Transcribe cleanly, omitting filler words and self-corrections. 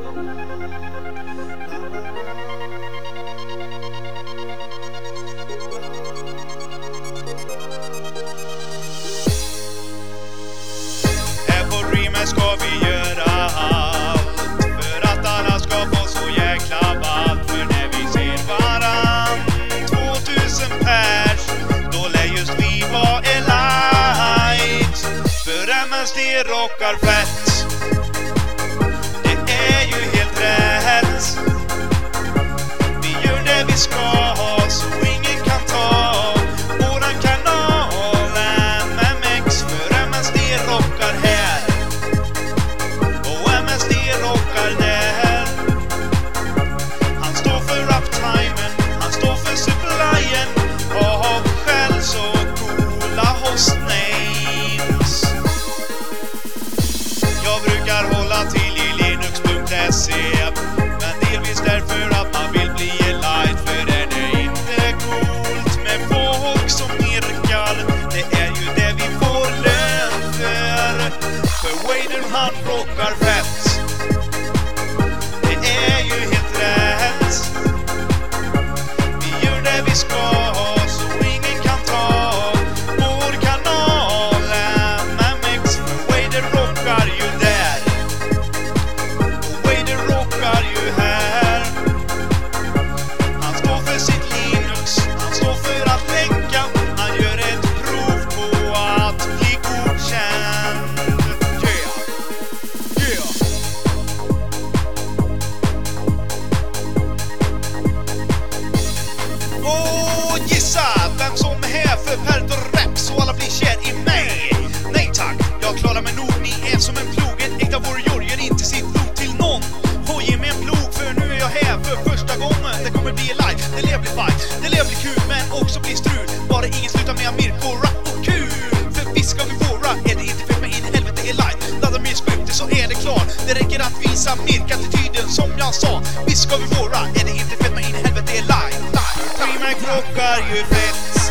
Här på Dreamers ska vi göra allt för att alla ska få så jäkla ballt. För när vi ser varann 2000 pers, då lär just vi vara elite. För MSD rockar fett, det är ju helt rätt. Vi gör det vi ska ha så ingen kan ta våran kanal MMX. För MSD rockar här och MSD rockar där. Han står för uptimen, han står för supplyen av själv så coola hostnames. Jag brukar hålla till i linux.se, men delvis därför att man vill bli elite. För det är inte coolt med folk som virkar, det är ju det vi får lön för. För Wader han rockar fett, det är ju helt rätt. Vi gör det vi ska ha så ingen kan ta vår kanal MMX. För Wader rockar ju där och Wader rockar ju här. Han står för sitt Linux, han står för att länka, han gör ett prov på att bli godkänd. Yeah, yeah. Och gissa vem som är här för Peltor Rap så alla blir kär i mig. Nej tack, jag klarar mig nog, ni är som en plog. En äkta warrior ger inte sitt blod till någon. Och ge mig en plog för nu är jag här för första gången. Det kommer bli live, det lär bli fight, det lär bli kul men också bli strul. Bara ingen slutar med Mirko, rap och kul. För visst ska vi våra, är det inte fett men in i helvete är live. Laddar mer scripter så är det klart. Det räcker att visa Mirk-attityden som jag sa. Visst ska vi våra, är det inte fett men in i helvete är live. Dreamhack rockar ju fett.